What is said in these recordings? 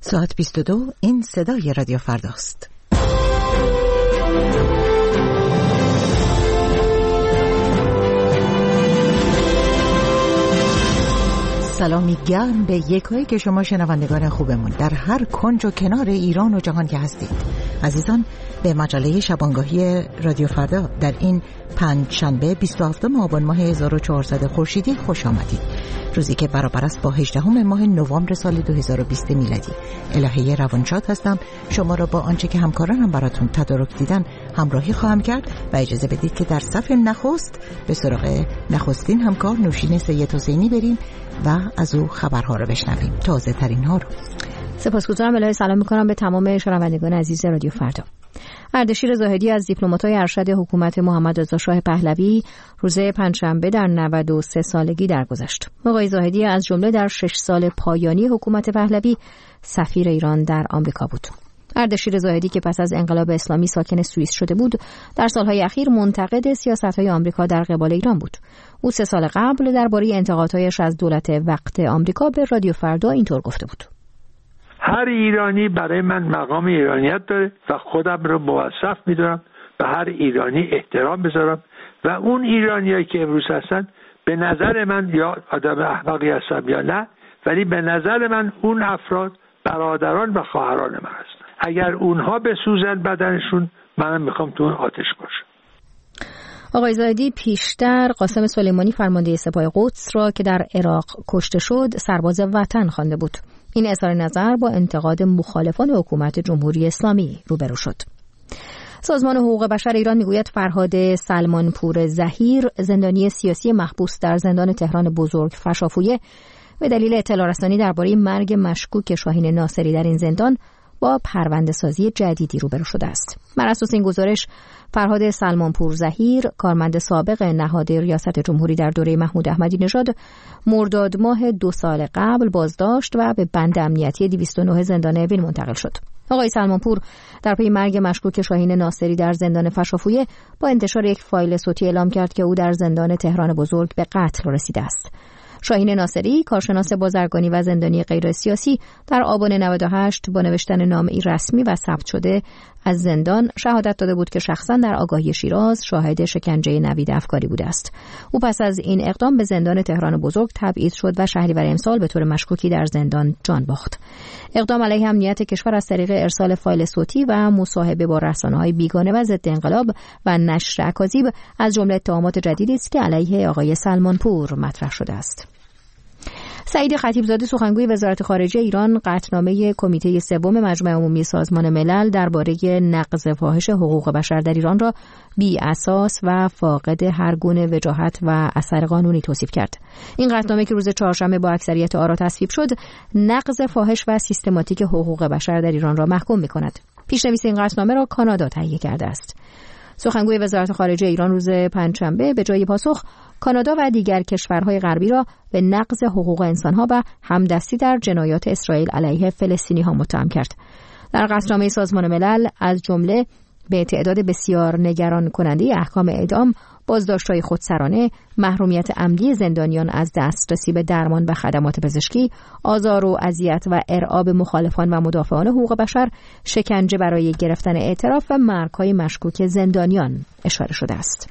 ساعت 22 این صدای رادیو فرداست. سلامی گرم به یکایی که شما شنوندگان خوبمون در هر کنج و کنار ایران و جهان که هستید. عزیزان، به مجله شبانگاهی رادیو فردا در این پنجشنبه 27 آبان ماه 1400 خورشیدی خوش آمدید. روزی که برابر است با 18 ماه نوامبر سال 2020 میلادی. الهه روانشاد هستم. شما را با آنچه که همکارانم براتون تدارک دیدن همراهی خواهم کرد و اجازه بدید که در صفحه نخست به سراغ نخستین همکار نوشین سید حسینی بریم و از او خبرها رو بشنویم، تازه ترین ها رو. سپاسگزارم. الهی سلام میکنم به تمام شنوندگان عزیز رادیو فردا. اردشیر زاهدی از دیپلمات‌های ارشد حکومت محمد رضا شاه پهلوی روز پنجشنبه در 93 سالگی درگذشت. آقای زاهدی از جمله در 6 سال پایانی حکومت پهلوی سفیر ایران در آمریکا بود. اردشیر زاهدی که پس از انقلاب اسلامی ساکن سوئیس شده بود، در سالهای اخیر منتقد سیاست‌های آمریکا در قبال ایران بود. او 3 سال قبل درباره انتقادهایش از دولت وقت آمریکا به رادیو فردا اینطور گفته بود: هر ایرانی برای من مقام ایرانیت داره و خودم رو موظف می‌دونم به هر ایرانی احترام بذارم و اون ایرانیایی که امروز هستن به نظر من یا آدم احمقی هستن یا نه، ولی به نظر من اون افراد برادران و خواهران من هستن. اگر اونها بسوزن بدنشون، منم میخوام تو اون آتش باشم. آقای زاهدی پیشتر قاسم سلیمانی فرمانده سپاه قدس را که در عراق کشته شد سرباز وطن خوانده بود. این اظهار نظر با انتقاد مخالفان حکومت جمهوری اسلامی روبرو شد. سازمان حقوق بشر ایران میگوید فرهاد سلمانپور ظهیر، زندانی سیاسی محبوس در زندان تهران بزرگ فشافویه، به دلیل اطلاع رسانی درباره مرگ مشکوک شاهین ناصری در این زندان با پرونده سازی جدیدی روبرو شده است. بر اساس این گزارش، فرهاد سلمانپور ظهیر، کارمند سابق نهاد ریاست جمهوری در دوره محمود احمدی نژاد، مرداد ماه 2 سال قبل بازداشت و به بند امنیتی 209 زندان اوین منتقل شد. آقای سلمانپور در پی مرگ مشکوک شاهین ناصری در زندان فشافویه با انتشار یک فایل صوتی اعلام کرد که او در زندان تهران بزرگ به قتل رسیده است. شاهین ناصری، کارشناس بازرگانی و زندانی غیر سیاسی، در آبان 98 با نوشتن نامه‌ای رسمی و ثبت شده از زندان شهادت داده بود که شخصا در آگاهی شیراز شاهد شکنجه نوید افکاری بوده است. او پس از این اقدام به زندان تهران بزرگ تبعید شد و شهریور امسال به طور مشکوکی در زندان جان باخت. اقدام علیه امنیت کشور از طریق ارسال فایل صوتی و مصاحبه با رسانه‌های بیگانه و ضد انقلاب و نشر اکاذیب از جمله اتهامات جدیدی است که علیه آقای سلمانپور مطرح شده است. سعید خطیبزاده، سخنگوی وزارت خارجه ایران، قطعنامه کمیته سوم مجمع عمومی سازمان ملل درباره نقض فاحش حقوق بشر در ایران را بی اساس و فاقد هر گونه وجاهت و اثر قانونی توصیف کرد. این قطعنامه که روز چهارشنبه با اکثریت آرا تصویب شد، نقض فاحش و سیستماتیک حقوق بشر در ایران را محکوم می‌کند. پیشنویس این قطعنامه را کانادا تهیه کرده است. سخنگوی وزارت خارجه ایران روز پنجشنبه به جای پاسخ، کانادا و دیگر کشورهای غربی را به نقض حقوق انسانها و همدستی در جنایات اسرائیل علیه فلسطینی‌ها متهم کرد. در قطعنامه سازمان ملل از جمله به تعداد بسیار نگران کننده احکام اعدام، بازداشت‌های خودسرانه، محرومیت عمدی زندانیان از دسترسی به درمان و خدمات پزشکی، آزار و اذیت و ارعاب مخالفان و مدافعان حقوق بشر، شکنجه برای گرفتن اعتراف و مرگ‌های مشکوک زندانیان اشاره شده است.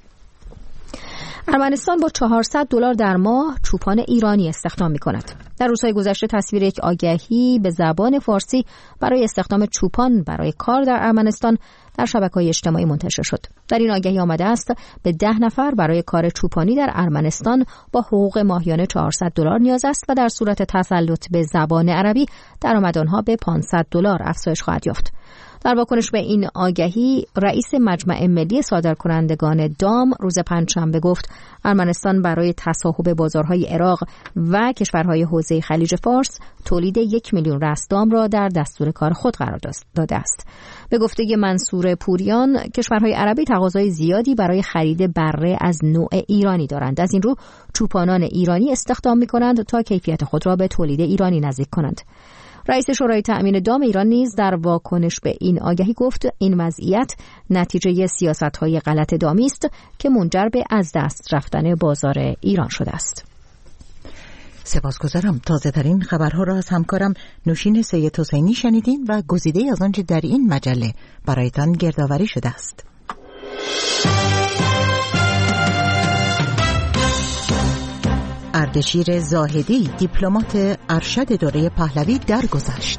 ارمنستان با $400 در ماه چوپان ایرانی استخدام می‌کند. در روزهای گذشته تصویر یک آگهی به زبان فارسی برای استخدام چوپان برای کار در ارمنستان در شبکه‌های اجتماعی منتشر شد. در این آگهی آمده است به 10 نفر برای کار چوپانی در ارمنستان با حقوق ماهیانه $400 نیاز است و در صورت تسلط به زبان عربی درآمد آنها به $500 افزایش خواهد یافت. در واکنش به این آگهی، رئیس مجمع ملی صادرکنندگان دام روز پنجشنبه گفت ارمنستان برای تصاحب بازارهای عراق و کشورهای حوزه خلیج فارس تولید 1 میلیون رأس دام را در دستور کار خود قرار داده است. به گفته منصور پوریان، کشورهای عربی تقاضای زیادی برای خرید بره از نوع ایرانی دارند. از این رو چوپانان ایرانی استخدام می‌کنند تا کیفیت خود را به تولید ایرانی نزدیک کنند. رئیس شورای تأمین دام ایران نیز در واکنش به این آگهی گفت این وضعیت نتیجه سیاست‌های غلط دامی است که منجر به از دست رفتن بازار ایران شده است. سپاسگزارم. تازه ترین خبرها را از همکارم نوشین سید حسینی شنیدیم و گزیده از آنچه در این مجله برایتان گردآوری شده است. اردشیر زاهدی دیپلمات ارشد دوره پهلوی درگذشت.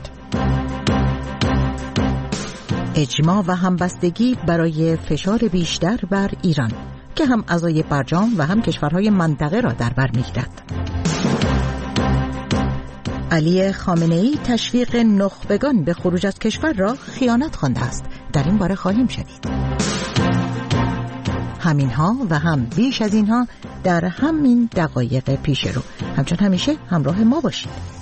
اجماع و همبستگی برای فشار بیشتر بر ایران که هم اعضای برجام و هم کشورهای منطقه را در بر می‌گیرد. علی خامنه‌ای تشویق نخبگان به خروج از کشور را خیانت خوانده است. در این باره خواهیم شنید. همینها و هم بیش از اینها در همین دقایق پیش رو. همچون همیشه همراه ما باشید.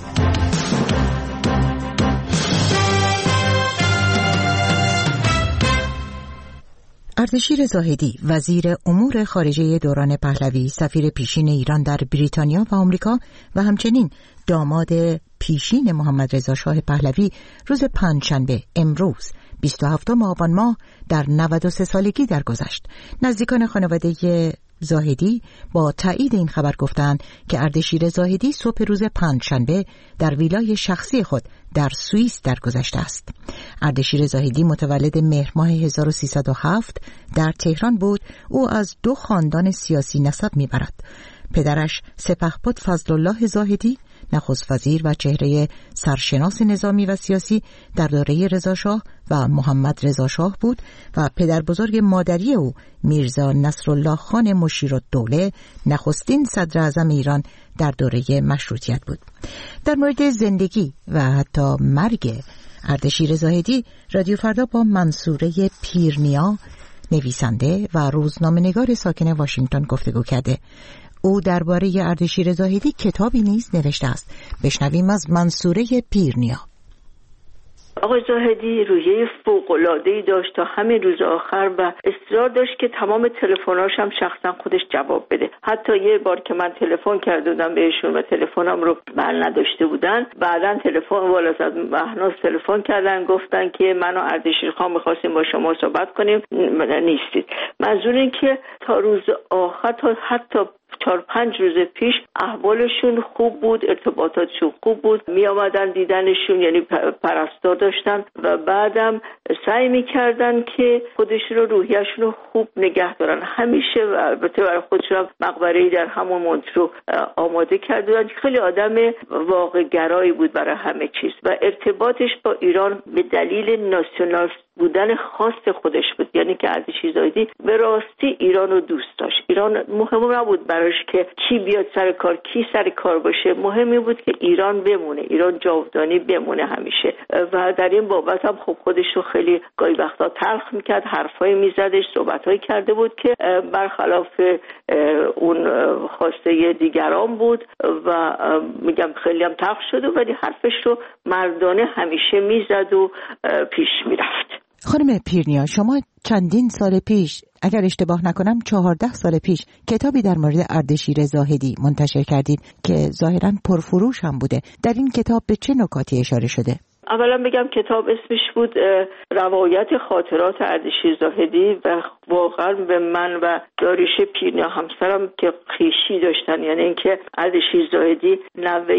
اردشیر زاهدی وزیر امور خارجه دوران پهلوی، سفیر پیشین ایران در بریتانیا و آمریکا و همچنین داماد پیشین محمد رضا شاه پهلوی روز پنجشنبه امروز 27 آبان ماه در 93 سالگی درگذشت. نزدیکان خانواده زاهدی با تایید این خبر گفتند که اردشیر زاهدی صبح روز پنجشنبه در ویلای شخصی خود در سوئیس درگذشته است. اردشیر زاهدی متولد مهر ماه 1307 در تهران بود. او از 2 خاندان سیاسی نسب میبرد. پدرش سپهبد فضلالله زاهدی نخست وزیر و چهره سرشناس نظامی و سیاسی در دوره رضاشاه و محمد رضا شاه بود و پدر بزرگ مادری او میرزا نصرالله خان مشیرالدوله نخستین صدر اعظم ایران در دوره مشروطیت بود. در مورد زندگی و حتی مرگ اردشیر زاهدی رادیو فردا با منصوره پیرنیا نویسنده و روزنامه‌نگار ساکن واشنگتن گفتگو کرده. او درباره اردشیر زاهدی کتابی نیز نوشته است. بشنویم از منصوره پیرنیا. آقای زاهدی روحیه فوق‌العاده‌ای داشت تا همین روز آخر و اصرار داشت که تمام تلفن‌هاش هم شخصا خودش جواب بده. حتی یه بار که من تلفن کرده بودم بهشون و تلفنم رو بر نداشته بودن، بعداً تلفن والا از مهناز تلفن کردن، گفتن که من و اردشیر خان می‌خواستیم با شما صحبت کنیم، نیستید. منظور این که تا روز آخر، تا حتی 4-5 روز پیش احوالشون خوب بود، ارتباطاتشون خوب بود، می آمدن دیدنشون، یعنی پرستار داشتن و بعدم سعی میکردن که خودشون رو، روحیه‌شون رو خوب نگه دارن. همیشه البته برای خودشون مقبره‌ای در همون مونترو آماده کردن. خیلی آدم واقع گرایی بود برای همه چیز و ارتباطش با ایران به دلیل ناسیونال بودن خاص خودش بود. یعنی که اردشیر زاهدی به راستی ایران رو دوست داشت. ایران مهم نبود براش که کی بیاد سر کار، کی سر کار باشه. مهمی بود که ایران بمونه، ایران جاودانی بمونه همیشه. و در این بابت هم خب خودش رو خیلی گاهی وقتا تلخ میکرد، حرفایی میزدش، صحبتایی کرده بود که برخلاف اون خواسته دیگران بود و میگم خیلی هم تلخ شده، ولی حرفش رو مردانه همیشه میزد و پیش میرفت. خانم پیرنیا، شما چندین سال پیش، اگر اشتباه نکنم 14 سال پیش، کتابی در مورد اردشیر زاهدی منتشر کردید که ظاهراً پرفروش هم بوده. در این کتاب به چه نکاتی اشاره شده؟ اولا بگم کتاب اسمش بود روایت خاطرات اردشیر زاهدی و واقعا به من و داریوش پیرنیا همسرم که خویشی داشتن. یعنی اینکه اردشیر زاهدی نوه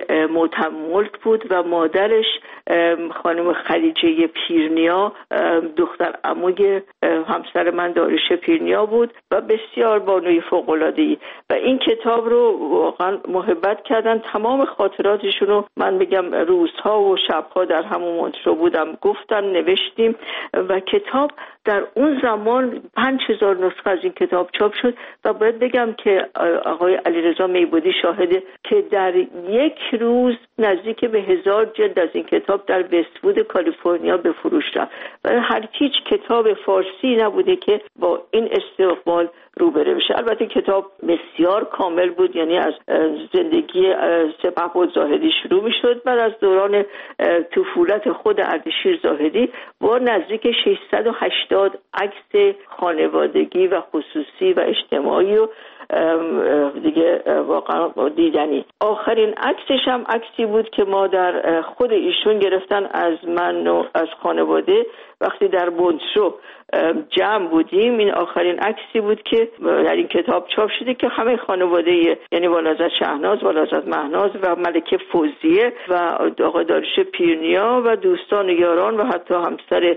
ملک بود و مادرش خانم خدیجه پیرنیا دختر عموی همسر من داریوش پیرنیا بود و بسیار بانوی فوق‌العاده‌ای و این کتاب رو واقعا محبت کردن. تمام خاطراتشون رو من بگم روزها و شبها در همون مونترو بودم گفتن، نوشتیم و کتاب در اون زمان 5000 نسخه از این کتاب چاپ شد و باید بگم که آقای علیرضا میبودی شاهده که در یک روز نزدیک به 1000 جلد از این کتاب در وست‌وود کالیفرنیا به فروش رفت و هیچ کتاب فارسی نبوده که با این استقبال روبرو بشه. البته کتاب بسیار کامل بود، یعنی از زندگی سپهبد زاهدی شروع می‌شد، بعد از دوران طفولت خود اردشیر زاهدی با نزدیک 680 عکس خانوادگی و خصوصی و اجتماعی و دیگه واقعا دیدنی. آخرین عکسش هم عکسی بود که ما در خود ایشون گرفتن از من و از خانواده وقتی در مونترو جمع بودیم. این آخرین عکسی بود که در این کتاب چاپ شده که همه خانواده، یعنی والازد شهناز، والازد مهناز و ملکه فوزیه و آقای داریوش پیرنیا و دوستان و یاران و حتی همسر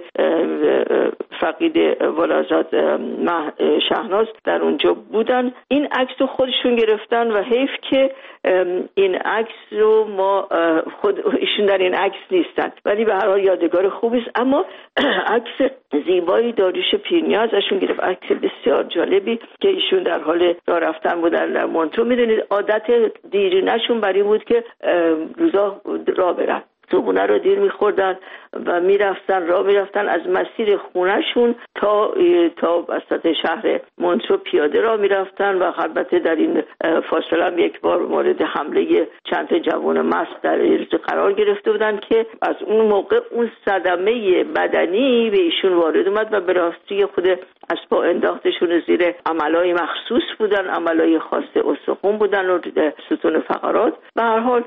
فقید والازد شهناز در اونجا بودن. این عکس رو خودشون گرفتن و حیف که این عکس رو ما ایشون در این عکس نیستن، ولی به هر حال یادگار خوبی است. اما عکس زیبایی داریوش پیرنیا ازشون گرفت، عکس بسیار جالبی که ایشون در حال راه رفتن بودن در مونترو. میدونید عادت دیرینه‌شون برای بود که روزا راه برن، صبحونه رو دیر میخوردن و راه میرفتن از مسیر خونهشون تا وسط شهر مونترو پیاده راه میرفتن و البته در این فاصله هم یک بار مورد حمله چند تا جوان مست در قرار گرفته بودن که از اون موقع اون صدمه بدنی به ایشون وارد اومد و به راستی خود از پا انداختشون زیر عملای مخصوص بودن، عملای خاص استخوان بودن و ستون فقرات. به هر حال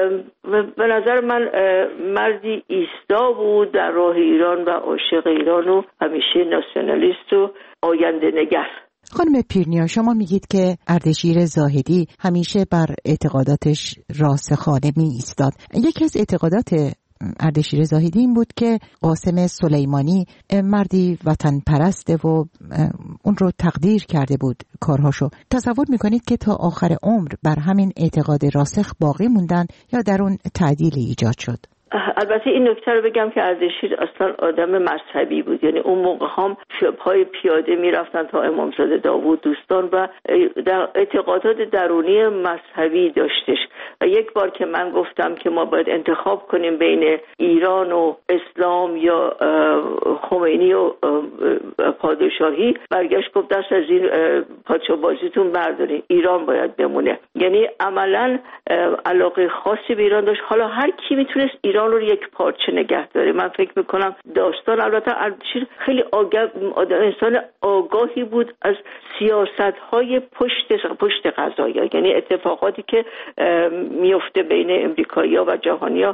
به نظر من مردی ایستا بود در راه ایران و عاشق ایران و همیشه ناسیونالیست و آینده نگر. خانم پیرنیا، شما میگید که اردشیر زاهدی همیشه بر اعتقاداتش راسخانه می ایستاد. یکی از اعتقادات اردشیر زاهدی این بود که قاسم سلیمانی مردی وطن پرسته و اون رو تقدیر کرده بود کارهاشو. تصور میکنید که تا آخر عمر بر همین اعتقاد راسخ باقی موندن یا در اون تعدیلی ایجاد شد؟ البته این نکته رو بگم که اردشیر اصلا آدم مذهبی بود، یعنی اون موقع هم پای پیاده میرفتن تا امامزاده داوود دوستان و در اعتقادات درونی مذهبی داشتش. و یک بار که من گفتم که ما باید انتخاب کنیم بین ایران و اسلام یا خمینی و پادشاهی، برگشت گفت دست از این پادشاه بازیتون بردارین، ایران باید بمونه. یعنی عملا علاقه خاصی به ایران داشت. حالا هر کی میتونست ایران رو یک پارچه نگه داره. من فکر میکنم داستان، البته اردشیر خیلی انسان آگاهی بود از سیاست‌های پشت قضایا، یعنی اتفاقاتی که میفته بین امریکایی‌ها و جهانی‌ها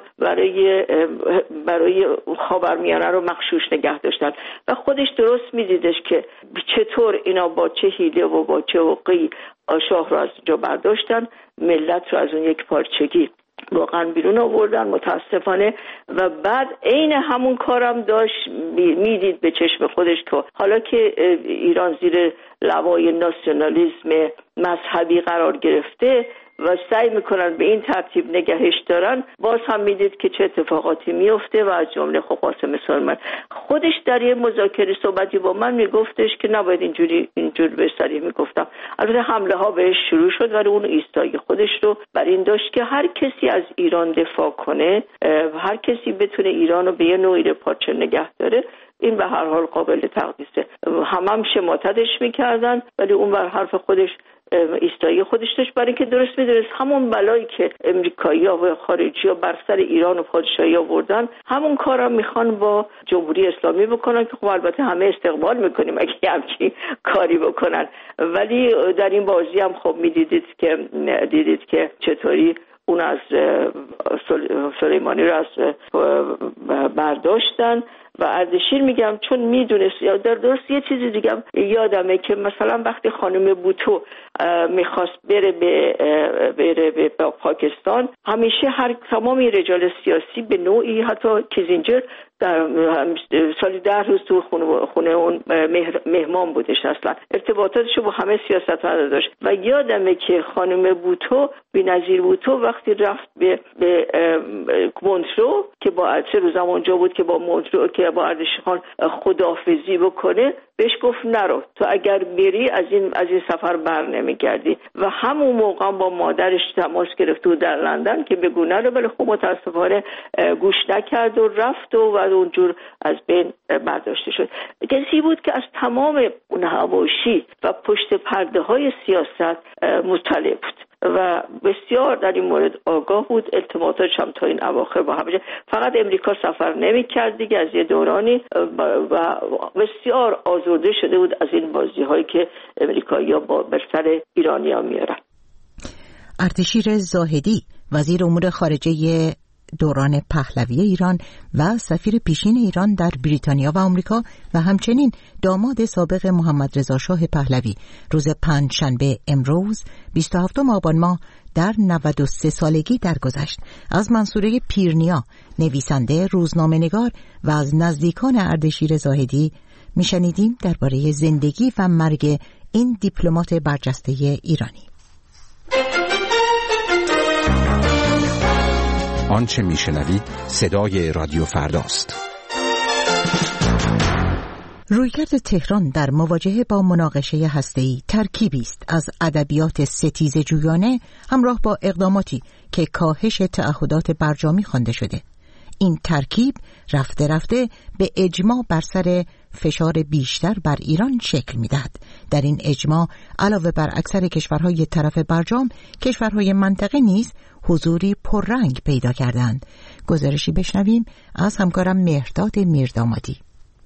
برای خاورمیانه رو مغشوش نگه داشتن و خودش درست میدیدش که چطور اینا با چه حیله و با چه عقی شاه رو از جا برداشتن، ملت رو از اون یک پارچگی واقعا بیرون آوردن متاسفانه. و بعد عین همون کارم داشت میدید به چشم خودش که حالا که ایران زیر لوای ناسیونالیسم مذهبی قرار گرفته و سعی میکنن به این ترتیب نگهش دارن، باز هم میدید که چه اتفاقاتی میفته. و از جمله قاسم سلیمانی خودش در یه مذاکره صحبتی با من میگفتش که نباید اینجور به صریح میگفتم. البته حمله ها بهش شروع شد ولی اون ایستایی خودش رو بر این داشت که هر کسی از ایران دفاع کنه، هر کسی بتونه ایران رو به یه نوعی پارچه نگه داره، این به هر حال قابل تقدیسه. هم شماتتش میکردن ولی اون بر حرف خودش ایستایی خودش داشت، برای که درست میدونست همون بلایی که امریکایی‌ها و خارجی‌ها بر سر ایران و پادشاهی آوردن، همون کارم میخوان با جمهوری اسلامی بکنن که خب البته همه استقبال میکنیم اگه همچین کاری بکنن. ولی در این بازی هم خب دیدید که چطوری اون از سلیمانی رو از برداشتن. و اردشیر میگم چون میدونست، یا درست یه چیزی دیگه یادمه که مثلا وقتی خانم بوتو میخواست بره به پاکستان، همیشه تمام رجال سیاسی به نوعی، حتی کیزینجر در سالی 10 روز تو خونه اون مهمان بودش، اصلا ارتباطاتشو با همه سیاستمدارا داشت. و یادمه که خانم بوتو، بی‌نظیر بوتو، وقتی رفت به مونترو که با 3 روز اونجا بود که با مونترو که با اردشیر خان خداحافظی بکنه، بهش گفت نرو، تو اگر بری از این سفر بر نمیگردی. و همون موقع با مادرش تماس گرفت در لندن که بگو نرو، ولی خب متاسفانه گوش نکرد و رفت و اونجور از بین برداشته شد. کسی بود که از تمام اون حواشی و پشت پرده های سیاست مطلع بود و بسیار در این مورد آگاه بود. التماساتش هم تا این اواخر با هم، فقط امریکا سفر نمی‌کرد دیگه از یه دورانی، و بسیار آزرده شده بود از این بازی‌هایی که امریکایی‌ها بر سر ایرانی‌ها میارن. اردشیر زاهدی وزیر امور خارجه دوران پهلوی ایران و سفیر پیشین ایران در بریتانیا و آمریکا و همچنین داماد سابق محمد رضا شاه پهلوی روز پنجشنبه امروز 27 آبان ماه در 93 سالگی درگذشت. از منصوره پیرنیا، نویسنده، روزنامه‌نگار و از نزدیکان اردشیر زاهدی میشنیدیم درباره زندگی و مرگ این دیپلمات برجسته ایرانی. آنچه میشنوید صدای رادیو فرداست. رویکرد تهران در مواجهه با مناقشه هسته‌ای ترکیبی است از ادبیات ستیزجویانه همراه با اقداماتی که کاهش تعهدات برجامی خوانده شده. این ترکیب رفته رفته به اجماع بر سر فشار بیشتر بر ایران شکل می‌دهد. در این اجماع علاوه بر اکثر کشورهای طرف برجام، کشورهای منطقه نیز حضوری پررنگ پیدا کردند. گزارشی بشنویم از همکارم مهرداد میردامادی.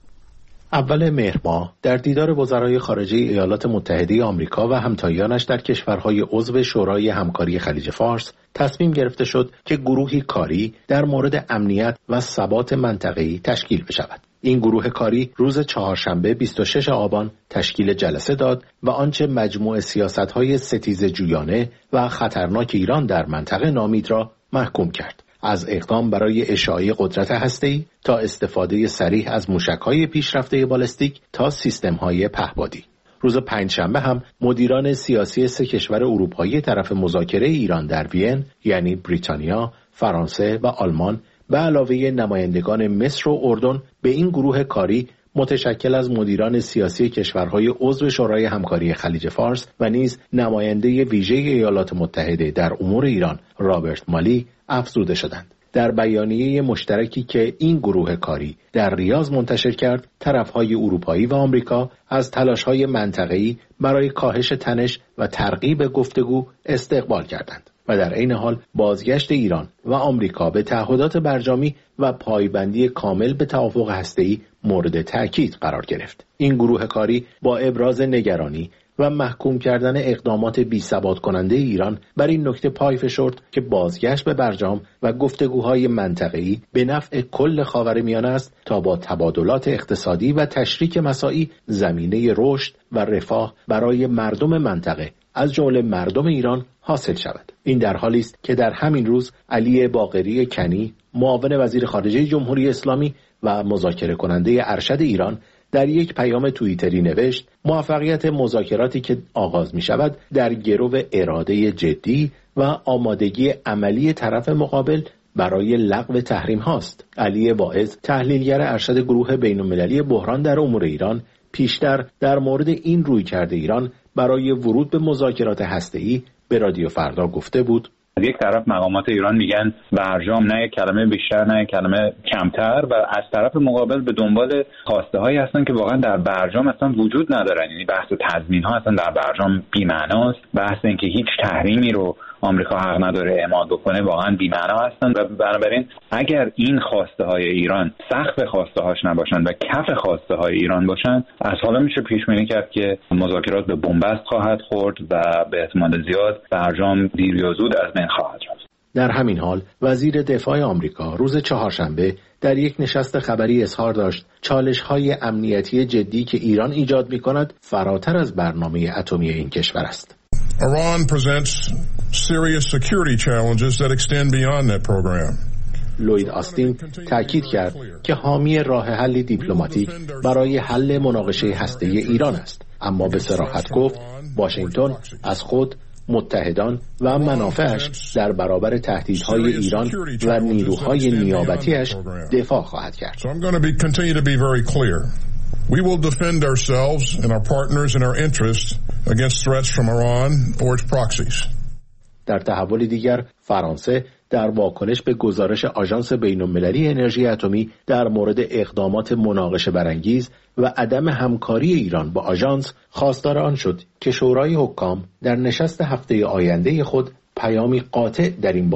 اول مهر ماه در دیدار وزرای خارجه ایالات متحده آمریکا و همتایانش در کشورهای عضو شورای همکاری خلیج فارس تصمیم گرفته شد که گروهی کاری در مورد امنیت و ثبات منطقه‌ای تشکیل بشود. این گروه کاری روز چهارشنبه 26 آبان تشکیل جلسه داد و آنچه مجموع سیاست‌های ستیزجویانه و خطرناک ایران در منطقه نامید را محکوم کرد. از اقدام برای اشاعه قدرت هسته‌ای تا استفاده صریح از موشک‌های پیشرفته بالستیک تا سیستم‌های پهپادی. روز پنجشنبه هم مدیران سیاسی 3 کشور اروپایی طرف مذاکره ایران در وین، یعنی بریتانیا، فرانسه و آلمان، به علاوه نمایندگان مصر و اردن به این گروه کاری متشکل از مدیران سیاسی کشورهای عضو شورای همکاری خلیج فارس و نیز نماینده ویژه ایالات متحده در امور ایران رابرت مالی افزوده شدند. در بیانیه مشترکی که این گروه کاری در ریاض منتشر کرد، طرفهای اروپایی و آمریکا از تلاش‌های منطقه‌ای برای کاهش تنش و ترغیب گفتگو استقبال کردند و در عین حال بازگشت ایران و آمریکا به تعهدات برجامی و پایبندی کامل به توافق هسته‌ای مورد تأکید قرار گرفت. این گروه کاری با ابراز نگرانی و محکوم کردن اقدامات بی‌ثبات کننده ایران بر این نکته پای فشرد که بازگشت به برجام و گفتگوهای منطقه‌ای به نفع کل خاورمیانه است تا با تبادلات اقتصادی و تشریک مساعی زمینه رشد و رفاه برای مردم منطقه از جمله مردم ایران حاصل شود. این در حالی است که در همین روز علی باقری کنی، معاون وزیر خارجه جمهوری اسلامی و مذاکره کننده ارشد ایران، در یک پیام توییتری نوشت: موفقیت مذاکراتی که آغاز می شود در گرو اراده جدی و آمادگی عملی طرف مقابل برای لغو تحریم هاست. علی واعظ، تحلیلگر ارشد گروه بین‌المللی بحران در امور ایران، پیشتر در مورد این رویکرد ایران برای ورود به مذاکرات هسته‌ای به رادیو فردا گفته بود: از یک طرف مقامات ایران میگن برجام نه یک کلمه بیشتر نه یک کلمه کمتر، و از طرف مقابل به دنبال خواسته هایی هستن که واقعا در برجام اصلا وجود ندارن. یعنی بحث تضمین ها اصلا در برجام بی‌معناست. بحث اینکه هیچ تحریمی رو آمریکا حق نداره اعمال بکنه واقعا بی‌معنا هستن و بنابراین اگر این خواسته های ایران سقف خواسته هاش نباشن و کف خواسته های ایران باشن، از حالا میشه پیش بینی کرد که مذاکرات به بنبست خواهد خورد و به احتمال زیاد برجام دیر یا زود از بین خواهد رفت. در همین حال وزیر دفاع آمریکا روز چهارشنبه در یک نشست خبری اظهار داشت چالش‌های امنیتی جدی که ایران ایجاد می‌کند فراتر از برنامه اتمی این کشور است. Iran presents serious security challenges that extend beyond that program. لوید آستین تاکید کرد که حامی راه حل دیپلماتیک برای حل مناقشه هسته‌ای ایران است، اما به صراحت گفت واشنگتن از خود، متحدان و منافعش در برابر تهدیدهای ایران و نیروهای نیابتیش دفاع خواهد کرد. So I'm going to continue to be very clear. We will defend ourselves and our partners and our interests against threats from Iran or its proxies. در تحول دیگر، فرانسه در واکنش به گزارش آژانس بین‌المللی انرژی اتمی در مورد اقدامات مناقشه برانگیز و عدم همکاری ایران با آژانس خواستار آن شد که شورای حکام در نشست هفته آینده خود پیامی قاطع در این باره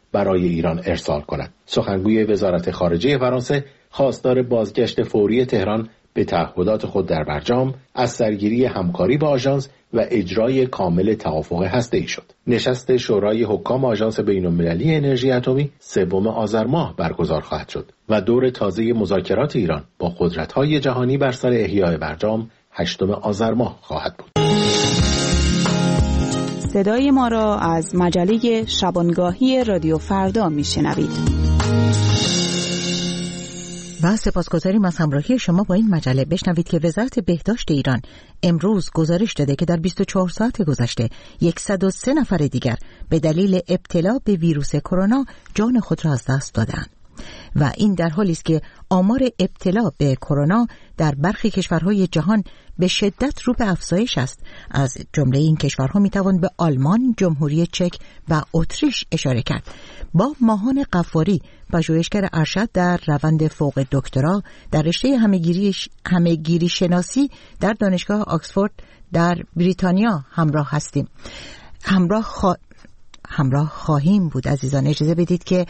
برای ایران ارسال کند. سخنگوی وزارت خارجه فرانسه خواستار بازگشت فوری تهران به تعهدات خود در برجام، از سرگیری همکاری با آژانس و اجرای کامل توافق هسته‌ای شد. نشست شورای حکام آژانس بین‌المللی انرژی اتمی 3 آذر ماه برگزار خواهد شد و دور تازه مذاکرات ایران با قدرت‌های جهانی بر سر احیای برجام 8 آذر ماه خواهد بود. صدای ما را از مجله شبانگاهی رادیو فردا میشنوید. و سپاسگزاریم از همراهی شما با این مجله. بشنوید که وزارت بهداشت ایران امروز گزارش داده که در 24 ساعت گذشته 103 نفر دیگر به دلیل ابتلا به ویروس کرونا جان خود را از دست دادند. و این در حالی است که آمار ابتلا به کرونا در برخی کشورهای جهان به شدت رو به افزایش است. از جمله این کشورها میتوان به آلمان، جمهوری چک و اتریش اشاره کرد. با ماهان قفاری، پژوهشگر ارشد در روند فوق دکترا در رشته همه‌گیری شناسی در دانشگاه آکسفورد در بریتانیا همراه هستیم. همراه خواهیم بود. عزیزان اجازه بدید که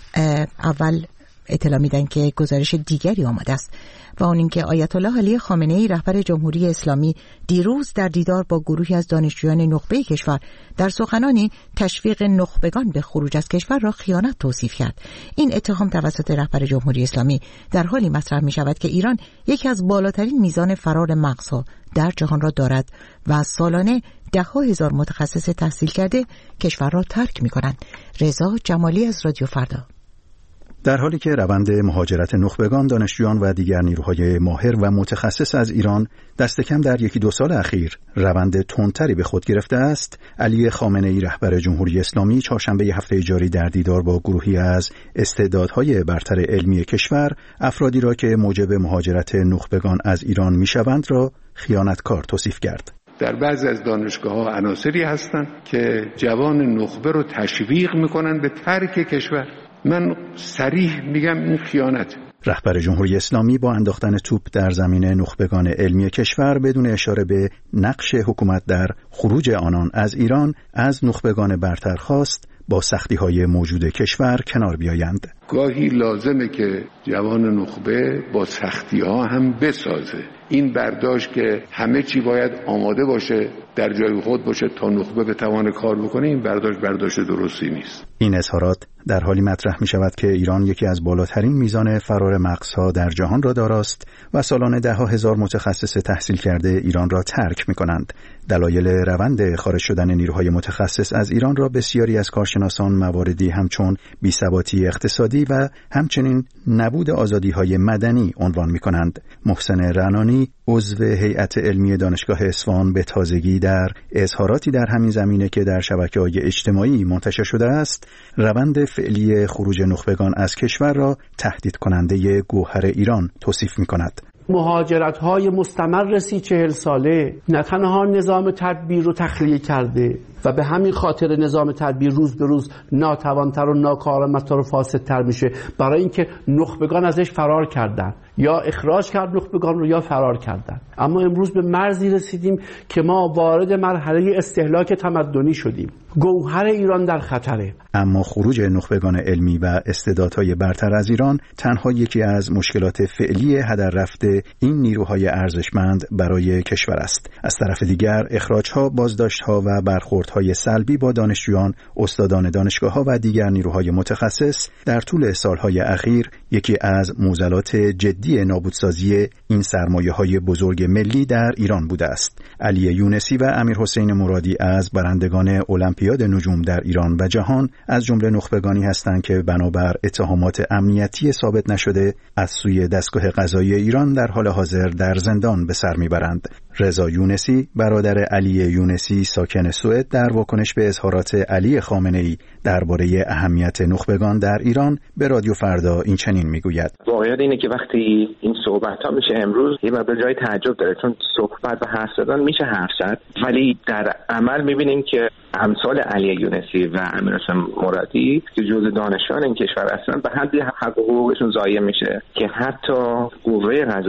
اول اطلاع میدن که گزارش دیگری آمده است و اون اینکه آیت الله علی خامنه‌ای رهبر جمهوری اسلامی دیروز در دیدار با گروهی از دانشجویان نخبه کشور در سخنانی تشویق نخبگان به خروج از کشور را خیانت توصیف کرد. این اتهام توسط رهبر جمهوری اسلامی در حالی مطرح می شود که ایران یکی از بالاترین میزان فرار مغزها در جهان را دارد و سالانه 10,000 متخصص تحصیل کرده کشور را ترک می کنند. رضا جمالی از رادیو فردا. در حالی که روند مهاجرت نخبگان، دانشجویان و دیگر نیروهای ماهر و متخصص از ایران دست کم در 1-2 سال اخیر روند تندتری به خود گرفته است، علی خامنه‌ای رهبر جمهوری اسلامی چهارشنبه هفته جاری در دیدار با گروهی از استعدادهای برتر علمی کشور، افرادی را که موجب مهاجرت نخبگان از ایران میشوند را خیانتکار توصیف کرد. در بعضی از دانشگاه‌ها عناصری هستند که جوان نخبه رو تشویق می‌کنند به ترک کشور. من صریح میگم این خیانت. رهبر جمهوری اسلامی با انداختن توپ در زمین نخبگان علمی کشور بدون اشاره به نقش حکومت در خروج آنان از ایران از نخبگان برتر خواست با سختی‌های موجود کشور کنار بیایند. گاهی لازمه که جوان نخبه با سختی‌ها هم بسازه. این برداشت که همه چی باید آماده باشه، در جای خود باشه تا نخبه بتوانه کار بکنه، این برداشت درستی نیست. این اظهارات در حالی مطرح می شود که ایران یکی از بالاترین میزان فرار مغزها در جهان را داراست و سالانه 10,000 متخصص تحصیل کرده ایران را ترک می کنند. دلایل روند خارج شدن نیروهای متخصص از ایران را بسیاری از کارشناسان مواردی همچون بی‌ثباتی اقتصادی و همچنین نبود آزادی‌های مدنی عنوان می کنند. محسن رعنانی، عضو هیئت علمی دانشگاه اصفهان، به تازگی در اظهاراتی در همین زمینه که در شبکه‌های اجتماعی منتشر شده است، روند فعلی خروج نخبگان از کشور را تهدید کننده گوهر ایران توصیف می‌کند. مهاجرت‌های مستمر 30-40 ساله نه تنها نظام تدبیر رو تخلیه کرده و به همین خاطر نظام تدبیر روز به روز ناتوانتر و ناکارآمدتر و فاسدتر میشه، برای اینکه نخبگان ازش فرار کردن، یا اخراج کرد نخبگان رو یا فرار کردن. اما امروز به مرزی رسیدیم که ما وارد مرحله استهلاک تمدنی شدیم. گوهر ایران در خطره. اما خروج نخبگان علمی و استعدادهای برتر از ایران تنها یکی از مشکلات فعلی هدر رفته این نیروهای ارزشمند برای کشور است. از طرف دیگر اخراج‌ها، بازداشت‌ها و برخوردهای سلبی با دانشجویان، استادان دانشگاه‌ها و دیگر نیروهای متخصص در طول سالهای اخیر یکی از معضلات جدی نابودسازی این سرمایه‌های بزرگ ملی در ایران بوده است. علی یونسی و امیرحسین مرادی از برندگان المپیاد نجوم در ایران و جهان از جمله نخبگانی هستند که بنابر اتهامات امنیتی ثابت نشده از سوی دستگاه قضایی ایران در حال حاضر در زندان به سر میبرند. رضا یونسی، برادر علی یونسی ساکن سوئد، در واکنش به اظهارات علی خامنه‌ای درباره اهمیت نخبگان در ایران به رادیو فردا این چنین میگوید: واقعیت اینه که وقتی این صحبت‌ها میشه امروز یه مقدار جای تعجب داره، چون صحبت و حرف زدن میشه حرف زد، ولی در عمل میبینیم که امثال علی یونسی و امیرحسین مرادی که جزء دانشجویان این کشور هستن به حدی حق حقوقشون ضایع میشه که حتی قوه قضاییه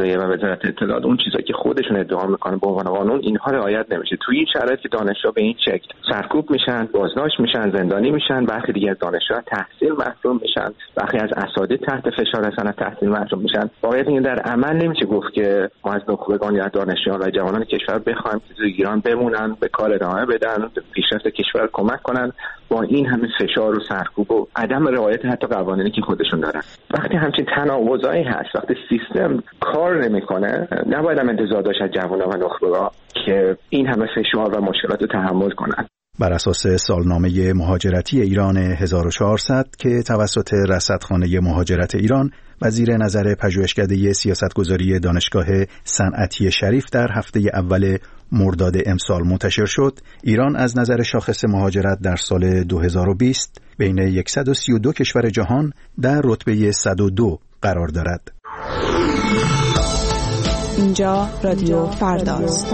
حوزه و وزارت اطلاعات اون چیزایی که خودشون ادعا میکنن به عنوان قانون اینها رعایت نمیشه. توی این شرایط که دانشجو به این شکل سرکوب میشن، بازداشت میشن، زندانی میشن، برخی دیگه از دانشجوها تحصیل محروم میشن، برخی از اساتید تحت فشار هستن از تحصیل محروم میشن. واقعیت اینه در عمل نمیشه گفت که ما از نخبگان یا دانشجویان و جوانان کشور بخوایم که تو ایران بمونن، به کار ادامه بدن، به پیشرفت کشور کمک کنن با این همه فشار و سرکوب و عدم رعایت حتی قوانینی که خودشون دارن. وقتی همچین تناقضایی هست، وقتی سیستم کار نمیکنه، نباید هم انتظار داشت از جوانان و نخبگان که این همه فشار و مشکلات رو تحمل کنن. بر اساس سالنامه مهاجرتی ایران 1400 که توسط رصدخانه مهاجرت ایران و زیر نظر پژوهشکده سیاستگذاری دانشگاه صنعتی شریف در هفته اول مرداد امسال منتشر شد، ایران از نظر شاخص مهاجرت در سال 2020 بین 132 کشور جهان در رتبه 102 قرار دارد. اینجا رادیو فرداست.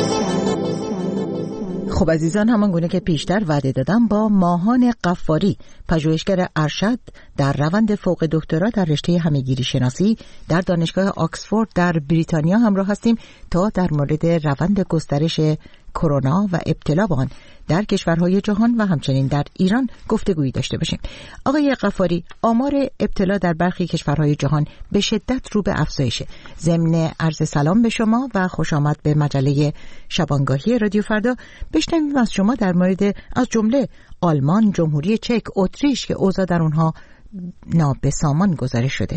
خب عزیزان، همان گونه که پیشتر وعده دادم با ماهان قفاری، پژوهشگر ارشد در روند فوق دکترا در رشته همه‌گیری شناسی در دانشگاه آکسفورد در بریتانیا همراه هستیم تا در مورد روند گسترش کرونا و ابتلا به آن در کشورهای جهان و همچنین در ایران گفتگویی داشته باشیم. آقای قفاری، آمار ابتلا در برخی کشورهای جهان به شدت رو به افزایشه. ضمن عرض سلام به شما و خوش آمد به مجله شبانگاهی رادیو فردا، بشنویم از شما در مورد از جمله آلمان، جمهوری چک، اتریش که اوضاع در اونها نابسامان گزارش شده.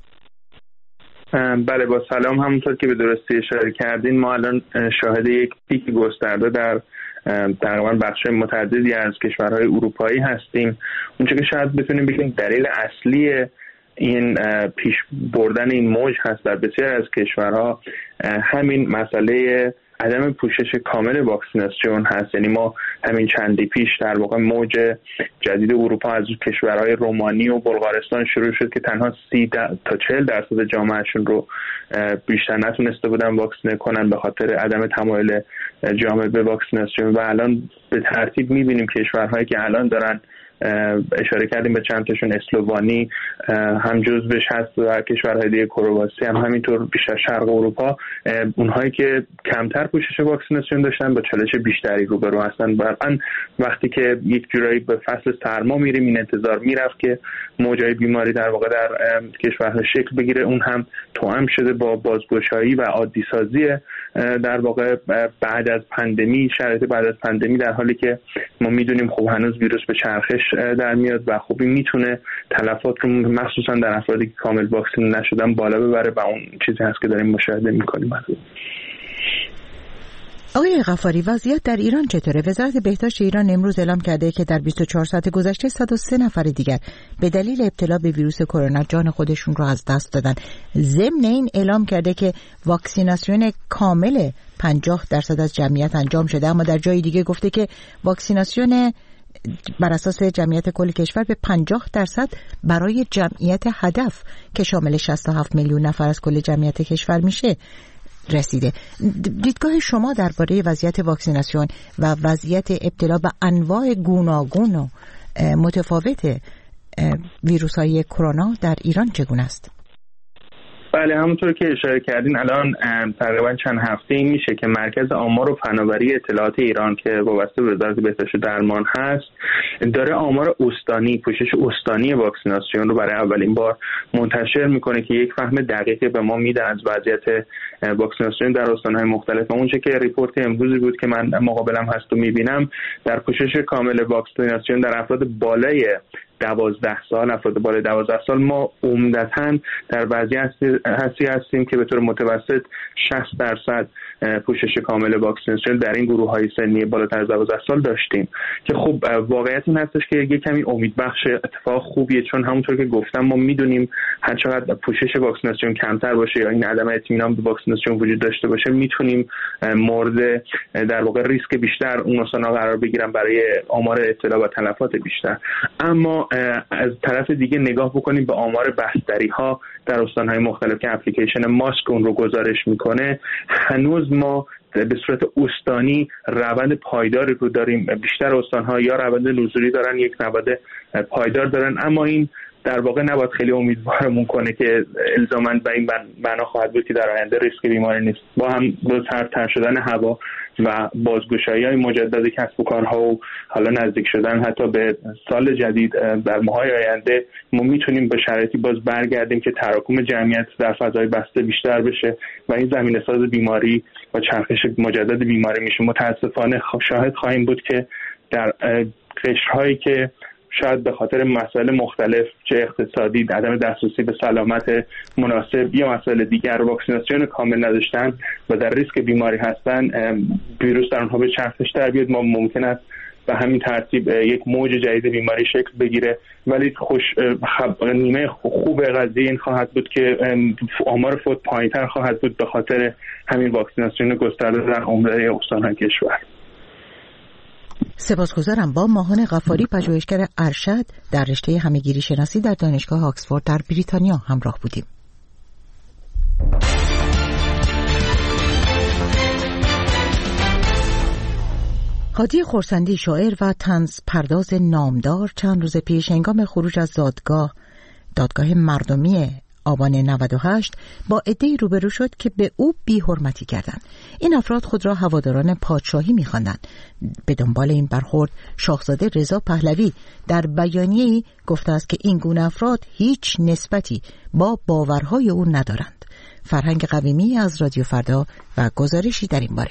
بله، با سلام. همونطور که به درستی اشاره کردین، ما الان شاهد یک پیک گسترده در تقریبا بخش‌های متعددی از کشورهای اروپایی هستیم. اونچه که شاید بتونیم بگیم دلیل اصلی این پیش بردن این موج هست در بسیاری از کشورها همین مسئله عدم پوشش کامل واکسیناسیون هست. یعنی ما همین چندی پیش در واقع موج جدید اروپا از کشورهای رومانی و بلغارستان شروع شد که تنها 30 تا 40% جامعهشون رو بیشتر نتونسته بودن واکسینه کنن به خاطر عدم تمایل جامعه به واکسیناسیون. و الان به ترتیب می‌بینیم کشورهایی که الان دارن اشاره کردیم به چند تاشون، اسلوونی هم جزوش هست و کشورهای دیگه کرواسی هم همینطور، بیشتر شرق اروپا، اونهایی که کمتر پوشش واکسیناسیون داشتن با چالش بیشتری روبرو هستن. واقعا وقتی که یک جورایی به فصل سرما میریم، این انتظار میرفت که موجای بیماری در واقع در کشورها شکل بگیره. اون هم توأم شده با بازگشایی و عادی سازی در واقع بعد از پاندمی، شرایط بعد از پاندمی، در حالی که ما میدونیم خب هنوز ویروس به چرخش در میاد و خب این میتونه تلفات رو مخصوصا در افرادی که کامل واکسینه نشدن بالا ببره و اون چیزی هست که داریم مشاهده میکنیم. آقای غفاری، وضعیت در ایران چطوره؟ وزارت بهداشت ایران امروز اعلام کرده که در 24 ساعت گذشته 103 نفر دیگر به دلیل ابتلا به ویروس کرونا جان خودشون رو از دست دادن. ضمن این اعلام کرده که واکسیناسیون کامل 50% از جمعیت انجام شده، اما در جای دیگه گفته که واکسیناسیون بر اساس جمعیت کل کشور به 50% برای جمعیت هدف که شامل 67 میلیون نفر از کل جمعیت کشور میشه رسیده. دیدگاه شما درباره وضعیت واکسیناسیون و وضعیت ابتلا به انواع گوناگون و متفاوت ویروس‌های کرونا در ایران چگونه است؟ بله، همونطور که اشاره کردین الان تقریبا چند هفته میشه که مرکز آمار و فناوری اطلاعات ایران که وابسته به وزارت بهداشت و درمان هست داره آمار استانی، پوشش استانی واکسیناسیون رو برای اولین بار منتشر میکنه که یک فهم دقیقی به ما میده از وضعیت واکسیناسیون در استان‌های مختلف. و اونچه که ریپورت امروزی بود که من مقابلم هست و میبینم، در پوشش کامل واکسیناسیون در افراد بالای 12 سال، افراد بالای 12 سال ما عمدتاً در وضعیتی هستیم که به طور متوسط 60% پوشش کامل واکسیناسیون در این گروه‌های سنی بالاتر از 12 سال داشتیم که خب واقعیت این هستش که یک کمی امیدبخش، اتفاق خوبیه، چون همونطور که گفتم ما میدونیم هر چقدر پوشش واکسیناسیون کمتر باشه یا این عدم اطمینان به واکسیناسیون وجود داشته باشه، میتونیم مورد در واقع ریسک بیشتر اون استان‌ها قرار بگیرن برای آمار ابتلا و تلفات بیشتر. اما از طرف دیگه نگاه بکنیم به آمار بستری‌ها در استان‌های مختلف که اپلیکیشن ماسک اون رو گزارش میکنه، هنوز ما به صورت استانی روند پایداری رو داریم. بیشتر استان‌ها یا روند نزولی دارن، یک روند پایدار دارن، اما این در واقع نباید خیلی امیدوارمون کنه که الزاماً به این معنا خواهد بود که در آینده ریسک بیماری نیست. با هم با سردتر شدن هوا و بازگشایی‌های مجدد کسب و کارها و حالا نزدیک شدن حتی به سال جدید در ماه‌های آینده ما میتونیم به شرایطی باز برگردیم که تراکم جمعیت در فضای بسته بیشتر بشه و این زمینه‌ساز بیماری و چرخش مجدد بیماری میشه. متاسفانه شاهد خواهیم بود که در قشرهایی که شاید به خاطر مسائل مختلف چه اقتصادی، عدم دسترسی به سلامت مناسب یا مسائل دیگر واکسیناسیون کامل نداشتن و در ریسک بیماری هستن، ویروس در اونها به چرخش در بیاد. ما ممکن است به همین ترتیب یک موج جدید بیماری شکل بگیره، ولی نیمه خوب قضیه این خواهد بود که آمار فوت پایین‌تر خواهد بود به خاطر همین واکسیناسیون گسترده در عمده استان‌های کشور. سپاسگزارم. با ماهان غفاری، پژوهشگر ارشد در رشته همه‌گیری شناسی در دانشگاه آکسفورد در بریتانیا همراه بودیم. هادی خرسندی، شاعر و طنز پرداز نامدار، چند روز پیش هنگام خروج از دادگاه مردمی آبان 98 با عده‌ای روبرو شد که به او بی‌حرمتی کردند. این افراد خود را هواداران پادشاهی می‌خواندند. به دنبال این برخورد شاهزاده رضا پهلوی در بیانیه‌ای گفته است که این گونه افراد هیچ نسبتی با باورهای او ندارند. فرهنگ قویمی از رادیو فردا و گزارشی در این باره.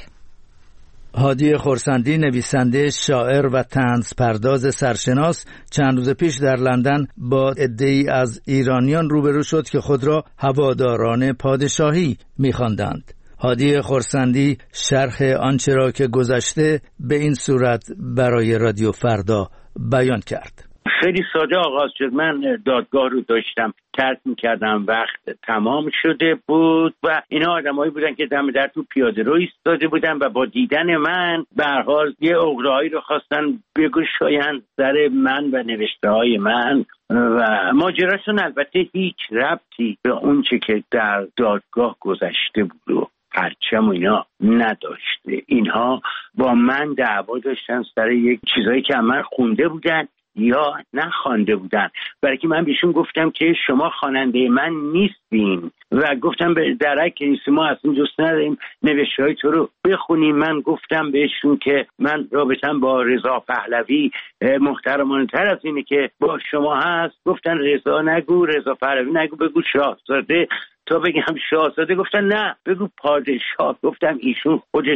هادی خرسندی، نویسنده، شاعر و طنز پرداز سرشناس، چند روز پیش در لندن با عده‌ای از ایرانیان روبرو شد که خود را هواداران پادشاهی می‌خواندند. هادی خرسندی شرح آنچه را که گذشته به این صورت برای رادیو فردا بیان کرد. خیلی ساده آغاز شد. من دادگاه رو داشتم ترک می‌کردم، وقت تمام شده بود و اینا آدمایی بودن که دم در تو پیاده رو ایستاده بودن و با دیدن من به هر حال یه عقده‌هایی رو خواستن بگشایند سر من و نوشته‌های من و ماجراشون البته هیچ ربطی به اون چه که در دادگاه گذشته بود و پرچم و اینا نداشته. اینها با من دعوا داشتن سر یک چیزایی که من خونده بودن یا نخوانده بودن، برای که من بهشون گفتم که شما خواننده من نیستین و گفتم به درک نیستی، ما اصلا دوست نداریم نوشته‌های تو رو بخونیم. من گفتم بهشون که من رابطم با رضا پهلوی محترمانه تر از اینه که با شما هست. گفتن رضا نگو، رضا پهلوی نگو، بگو شاهزاده. تا بگم شاهزاده گفتن نه بگو پادشاه. گفتم ایشون خودش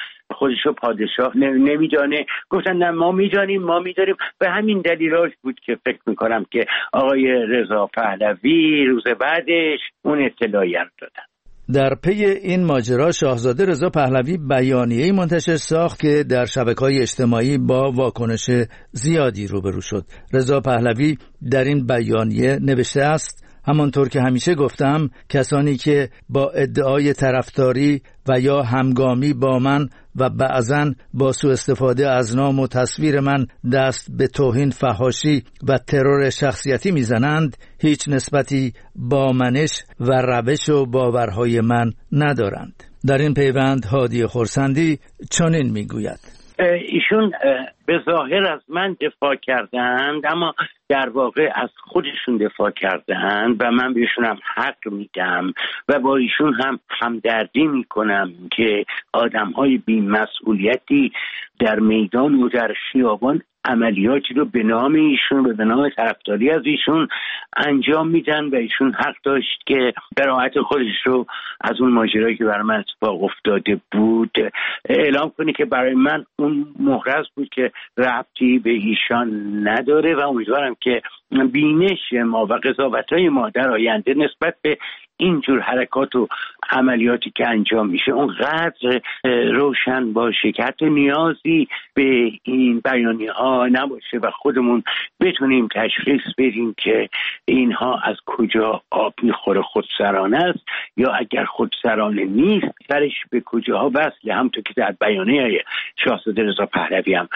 رو پادشاه نمیدانه. گفتن نه ما میدانیم، ما میداریم. به همین دلیلاش بود که فکر میکنم که آقای رضا پهلوی روز بعدش اون اطلاعی رو دادن. در پی این ماجرا شاهزاده رضا پهلوی بیانیه‌ای منتشر ساخت که در شبکه‌های اجتماعی با واکنش زیادی روبرو شد. رضا پهلوی در این بیانیه نوشته است: همانطور که همیشه گفتم، کسانی که با ادعای طرفداری و یا همگامی با من و بعضاً با سوء استفاده از نام و تصویر من دست به توهین، فحاشی و ترور شخصیتی میزنند، هیچ نسبتی با منش و روش و باورهای من ندارند. در این پیوند هادی خرسندی چنین میگوید: ایشون به ظاهر از من دفاع کردند اما در واقع از خودشون دفاع کردند و من بهشون هم حق میدم و با ایشون هم همدردی میکنم که آدم‌های بی‌مسئولیتی در میدان و در خیابان عملیاتی رو به نام ایشون و به نام طرفداری از ایشون انجام میدن و ایشون حق داشت که براحت خودش رو از اون ماجرایی که برای من اتفاق افتاده بود اعلام کنه که برای من اون محرز بود که ربطی به ایشان نداره و امیدوارم که بینش ما و قضاوت‌های ما در آینده نسبت به اینجور حرکات و عملیاتی که انجام میشه اونقدر روشن باشه که حتی نیازی به این بیانیه ها نباشه و خودمون بتونیم تشخیص بدیم که اینها از کجا آب میخوره، خودسرانه است یا اگر خودسرانه نیست سرش به کجاها وصله. همونطور که در بیانیه شاهزاده رضا پهلوی هم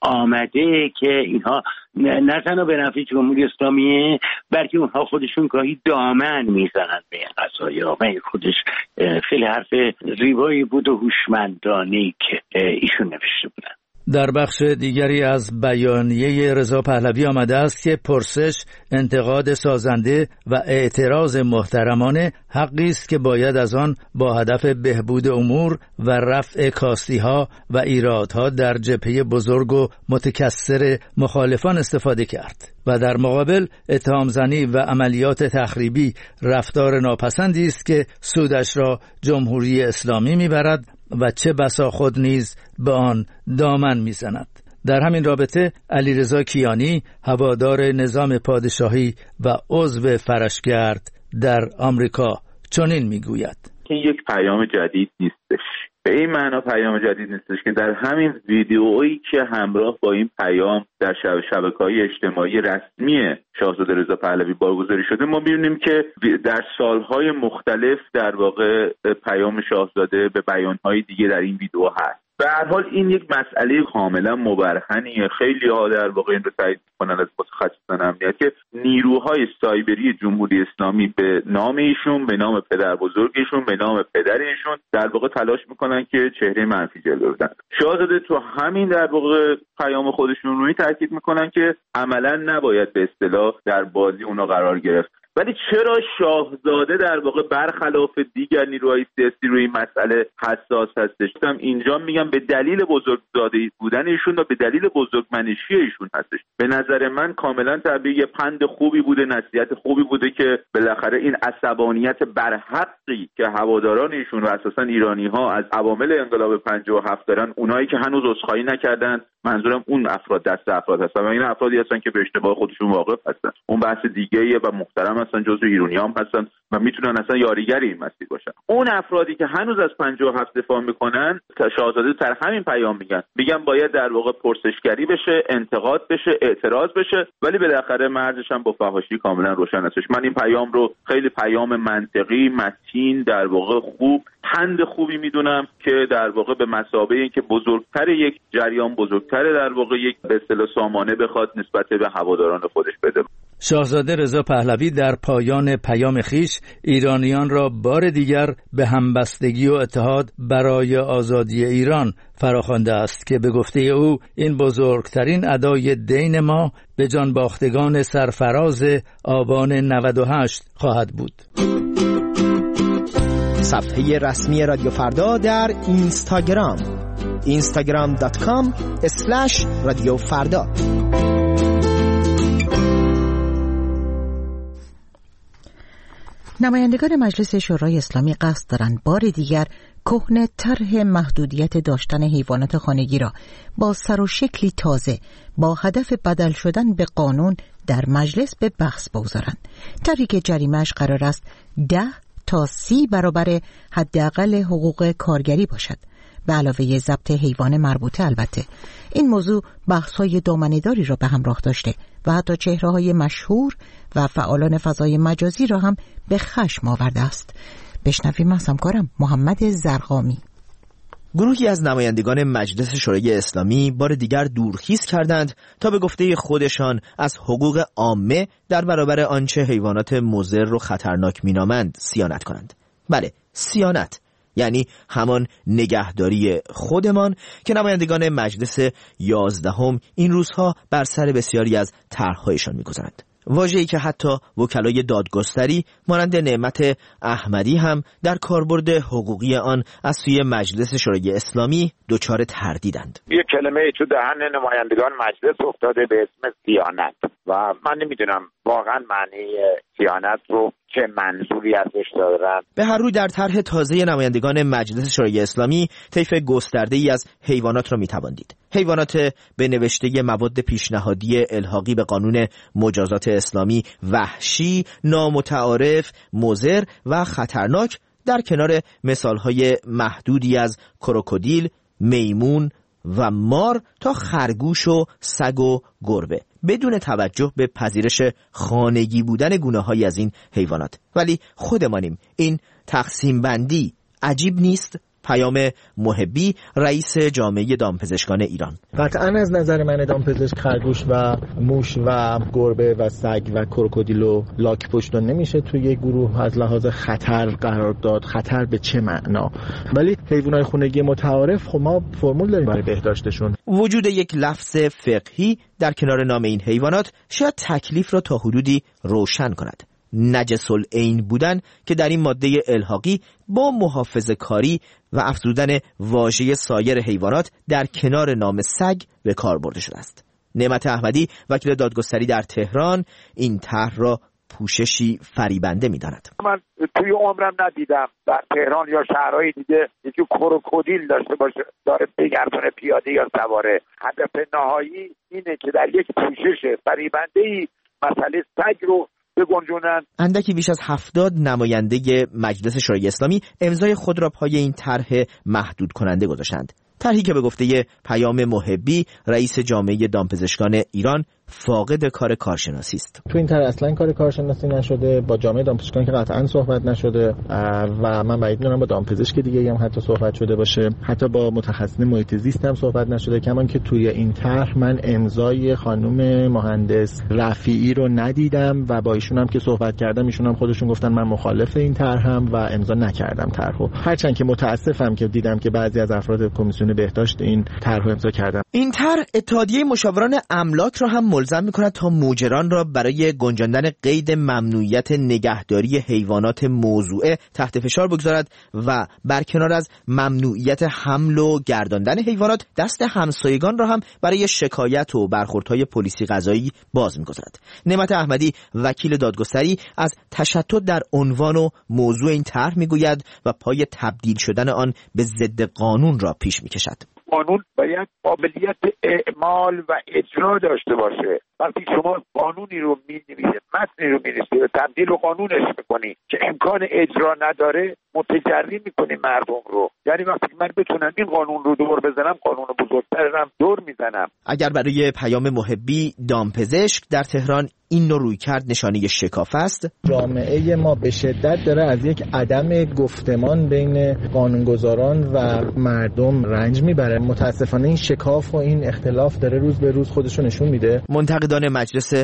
آمده که اینها نه تنها به نفع جمهوری اسلامیه بلکه اونها خودشون گاهی دامن میزنند به این قضایا و این خودش خیلی حرف زیبایی بود و هوشمندانه‌ای که ایشون نوشته بودن. در بخش دیگری از بیانیه رضا پهلوی آمده است که پرسش، انتقاد سازنده و اعتراض محترمانه حقی است که باید از آن با هدف بهبود امور و رفع کاستی‌ها و ایرادها در جبهه بزرگ و متکثر مخالفان استفاده کرد و در مقابل اتهام زنی و عملیات تخریبی رفتار ناپسندی است که سودش را جمهوری اسلامی میبرد و چه بسا خود نیز به آن دامن میزند. در همین رابطه علیرضا کیانی، هوادار نظام پادشاهی و عضو فرشگرد در آمریکا، چنین میگوید: این یک پیام جدید نیستش. به این معنا پیام جدید نیستش که در همین ویدیویی که همراه با این پیام در شبکه‌های اجتماعی رسمی شاهزاده رضا پهلوی بارگذاری شده، ما می‌بینیم که در سالهای مختلف در واقع پیام شاهزاده به بیان‌های دیگه در این ویدیو هست. به هر حال این یک مسئله کاملا مبرهنیه. خیلی ها در واقع این رو تایید می‌کنن از متخصصان امنیت که نیروهای سایبری جمهوری اسلامی به نام ایشون، به نام پدر بزرگشون، به نام پدر ایشون در واقع تلاش میکنن که چهره منفی جلوه بدن. شاهزاده تو همین در واقع پیام خودشون روی تاکید میکنن که عملا نباید به اصطلاح در بازی اونا قرار گرفت. ولی چرا شاهزاده در واقع برخلاف دیگر نیروهای سیاسی روی این مسئله حساس هستش؟ اینجا میگم به دلیل بزرگزاده بودن ایشون و به دلیل بزرگمنشی ایشون هستش. به نظر من کاملا طبیعی، پند خوبی بوده، نصیحت خوبی بوده که بالاخره این عصبانیت برحقی که هواداران ایشون و اساسا ایرانی ها از عوامل انقلاب 57 دارن، اونایی که هنوز عذرخواهی نکردن، منظورم اون افراد، دست افراد هستن و این افرادی هستن که به اشتباه خودشون واقف هستن. اون بحث دیگه‌ایه و محترم هستن، جزو ایرانیام هستن و میتونن اصلا یاریگر این مسیر باشن. اون افرادی که هنوز از 57 دفاع میکنن، شاهزاده در همین پیام میگن باید در واقع پرسشگری بشه، انتقاد بشه، اعتراض بشه، ولی بالاخره مرزش هم با فحاشی کاملا روشن هستش. من این پیام رو خیلی پیام منطقی، متین، در واقع خوب، پند خوبی میدونم که در واقع به مثابه این که بزرگتر یک جریان، بزرگتر در واقع یک به اصطلاح سامانه بخواد نسبت به هواداران خودش بده. شاهزاده رضا پهلوی در پایان پیام خیش ایرانیان را بار دیگر به همبستگی و اتحاد برای آزادی ایران فراخوانده است که به گفته او این بزرگترین ادای دین ما به جان باختگان سرفراز آبان 98 خواهد بود. صفحه رسمی رادیو فردا در اینستاگرام instagram.com/رادیو فردا. نمایندگان مجلس شورای اسلامی قصد دارند بار دیگر کهنه طرح محدودیت داشتن حیوانات خانگی را با سر و شکلی تازه با هدف بدل شدن به قانون در مجلس به بحث بگذارند. طرحی که جریمه‌اش قرار است 10 تا 30 برابر حداقل حقوق کارگری باشد، به علاوه ضبط حیوان مربوطه. البته این موضوع بحث‌های دامنه‌داری را به همراه داشته و حتی چهره‌های مشهور و فعالان فضای مجازی را هم به خشم آورده است. بشنویم از همکارم محمد زرقامی. گروهی از نمایندگان مجلس شورای اسلامی بار دیگر دورخیز کردند تا به گفته خودشان از حقوق عامه در برابر آنچه حیوانات مضر و خطرناک مینامند صیانت کنند. بله، صیانت، یعنی همان نگهداری خودمان که نمایندگان مجلس 11 این روزها بر سر بسیاری از طرح‌هایشان می‌گذارند. واژه‌ای که حتی وکلای دادگستری مانند نعمت احمدی هم در کاربرد حقوقی آن از سوی مجلس شورای اسلامی دچار تردیدند. یک کلمه تو دهن نمایندگان مجلس افتاده به اسم صیانت و من نمیدونم واقعا معنی صیانت رو چه منظوری ازش دارن. به هر روی در طرح تازه نمایندگان مجلس شورای اسلامی طیف گسترده‌ای از حیوانات را می‌توان دید. حیوانات به نوشته مواد پیشنهادی الحاقی به قانون مجازات اسلامی وحشی، نامتعارف، مضر و خطرناک، در کنار مثال‌های محدودی از کروکودیل، میمون و مار تا خرگوش و سگ و گربه، بدون توجه به پذیرش خانگی بودن گونه‌هایی از این حیوانات. ولی خودمانیم، این تقسیم بندی عجیب نیست؟ پیام محبی رئیس جامعه دامپزشکان ایران: قطعاً از نظر من دامپزشک خرگوش و موش و گربه و سگ و کروکودیل و لاک‌پشت نمیشه توی یک گروه از لحاظ خطر قرار داد. خطر به چه معنا؟ ولی حیوانات خونگی متعارف خب ما فرمول داریم برای بهداشتشون. وجود یک لفظ فقهی در کنار نام این حیوانات شاید تکلیف را تا حدودی روشن کند. نجس العین بودن که در این ماده الحاقی با محافظه کاری و افزودن واژه سایر حیوانات در کنار نام سگ به کار برده شده است. نعمت احمدی وکیل دادگستری در تهران این طرح را پوششی فریبنده می‌داند. من توی عمرم ندیدم در تهران یا شهرهای دیگه یکی کروکودیل داشته باشه داره بگردونه پیاده یا سواره. هدف نهایی اینه که در یک پوشش فریبنده‌ای مسئله سگ رو بگنجونن. اندکی بیش از 70 نماینده مجلس شورای اسلامی امضای خود را پای این طرح محدود کننده گذاشتند. طرحی که به گفته پیام محبی رئیس جامعه دامپزشکان ایران فاقد کار کارشناسی است. تو این طرح اصلا کار کارشناسی نشده، با جامعه دامپزشکان که قطعا صحبت نشده و من بعید می‌دونم با دامپزشک دیگه هم حتی صحبت شده باشه، حتی با متخصص محیط زیست هم صحبت نشده. کمان که توی این طرح من امضای خانم مهندس رفیعی رو ندیدم و با ایشون هم که صحبت کردم ایشون هم خودشون گفتن من مخالف این طرحم و امضا نکردم طرحو. هرچند که متاسفم که دیدم که بعضی از افراد کمیسیون بهداشت این طرحو امضا کردن. این طرح اتحادیه مشاوران املاک را هم ملزم می‌کند تا مجران را برای گنجاندن قید ممنوعیت نگهداری حیوانات موضوعه تحت فشار بگذارد و برکنار از ممنوعیت حمل و گرداندن حیوانات دست همسایگان را هم برای شکایت و برخوردهای پلیسی قضایی باز می‌گذارد. نعمت احمدی وکیل دادگستری از تشتت در عنوان و موضوع این طرح می‌گوید و پای تبدیل شدن آن به ضد قانون را پیش می‌کشد. قانون باید قابلیت اعمال و اجرا داشته باشه. وقتی شما قانونی رو می‌نویسید، متنی رو می‌نویسید و تبدیل و قانونش می‌کنی که امکان اجرا نداره، متجری می‌کنی مردم رو. یعنی وقتی من بتونم این قانون رو دور بزنم، قانون بزرگترم دور میزنم. اگر برای پیام محبی دامپزشک در تهران این نوع رویکرد نشانه شکاف است، جامعه ما به شدت داره از یک عدم گفتمان بین قانونگذاران و مردم رنج میبره. متاسفانه این شکاف و این اختلاف داره روز به روز خودشو نشون میده. منتقدان مجلس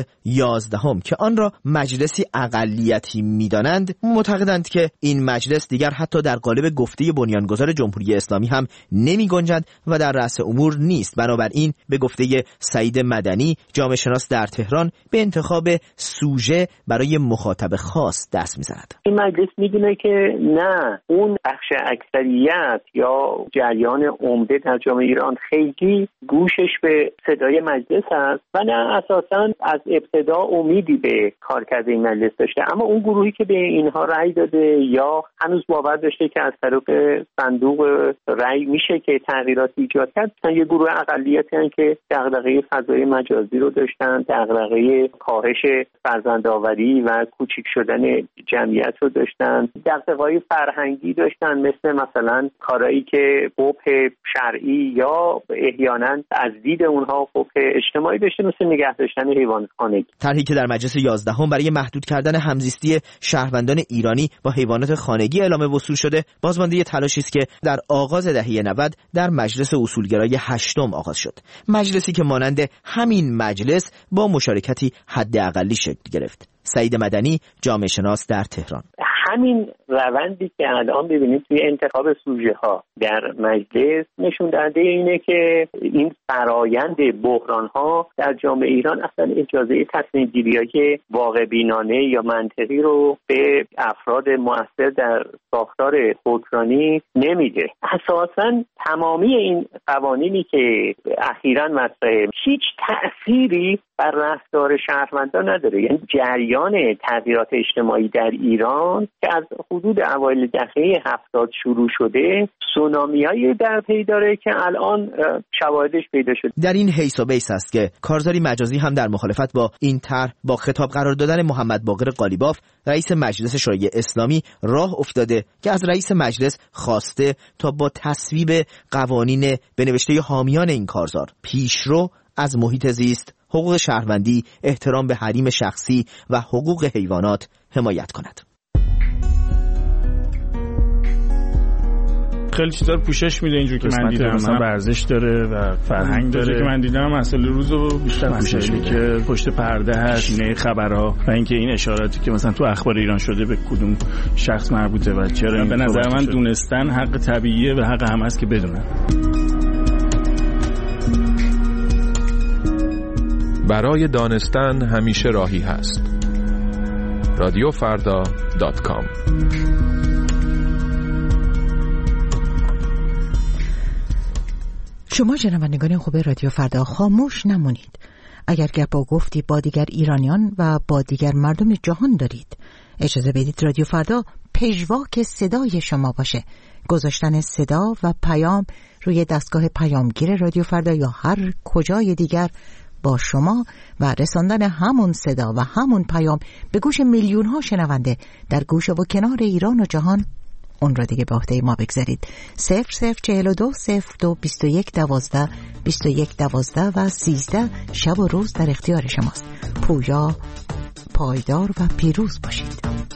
11 که آن را مجلسی اقلیتی میدانند معتقدند که این مجلس دیگر حتی در قالب گفته بنیانگذار جمهوری اسلامی هم نمی گنجد و در رأس امور نیست. بنابراین به گفته سعید مدنی جامعه شناس در تهران به انتخاب سوژه برای مخاطب خاص دست می‌زند. این مجلس میدونه که نه، اون بخش اکثریت یا جریان عمده در جامعه ایران خیلی گوشش به صدای مجلس است و نه اساساً از ابتدا امیدی به کارکرد این مجلس داشته. اما اون گروهی که به اینها رأی داده یا هنوز باور داشته که از طریق صندوق رأی میشه که تغییرات ایجاد کرد، یه گروه اقلیتی هستند که دغدغه فضای مجازی رو داشتن، دغدغه کاهش فرزندآوری و کوچیک شدن جمعیت رو داشتن، دغدغه‌های فرهنگی داشتن، مثلا کارهایی که قبح شرعی یا احیانا از دید اونها قبح اجتماعی داشته، مثل نگه داشتن حیوانات خانگی. طرحی که در مجلس 11 برای محدود کردن همزیستی شهروندان ایرانی با حیوانات خانگی اعلام وصول شده، بازمانده تلاشی است که در آغاز دهه 90 در مجلس اصولگرای 8 آغاز شد. مجلسی که مانند همین مجلس با مشارکتی حداقلی شکل گرفت. سعید مدنی جامعه شناس در تهران: همین روندی که الان ببینید توی انتخاب سوژه ها در مجلس نشون دهنده اینه که این فرایند بحران ها در جامعه ایران اصلا اجازه تصمیم گیری‌های واقع بینانه یا منطقی رو به افراد مؤثر در ساختار حکمرانی نمیده. اساسا تمامی این قوانینی که اخیراً مطرحه هیچ تأثیری بر رفتار شهروندان نداره. یعنی جریان تغییرات اجتماعی در ایران که از حدود اوایل دهه 70 شروع شده، سونامیایی در پی داره که الان شواهدش پیدا شد. در این حیث و بیس است که کارزاری مجازی هم در مخالفت با این طرح با خطاب قرار دادن محمد باقر قالیباف رئیس مجلس شورای اسلامی راه افتاده که از رئیس مجلس خواسته تا با تصویب قوانین به نوشته حامیان این کارزار پیشرو از محیط زیست، حقوق شهروندی، احترام به حریم شخصی و حقوق حیوانات حمایت کند. خیلی چیزا رو پوشش میده. اینجوری که من دیدم مثلا ورزش داره و فرهنگ داره که من دیدم مسئله روزو بیشتر پوشش میده که پشت پرده هست، نه خبرها و اینکه این اشاراتی که مثلا تو اخبار ایران شده به کدوم شخص مربوطه و چرا. به نظر من دونستن حق طبیعیه و حق همه است که بدونن. برای دانستن همیشه راهی هست. radiofarda.com. شما شنوندگان خوب رادیو فردا خاموش نمونید. اگر گپ و گفتی با دیگر ایرانیان و با دیگر مردم جهان دارید، اجازه بدید رادیو فردا پژواک صدای شما باشه. گذاشتن صدا و پیام روی دستگاه پیامگیر رادیو فردا یا هر کجای دیگر با شما و رساندن همون صدا و همون پیام به گوش میلیون ها شنونده در گوشه و کنار ایران و جهان، اون را دیگه به عهده ما بگذارید. 0042 02 21 12 21 12 و 13 شب و روز در اختیار شماست. پویا، پایدار و پیروز باشید.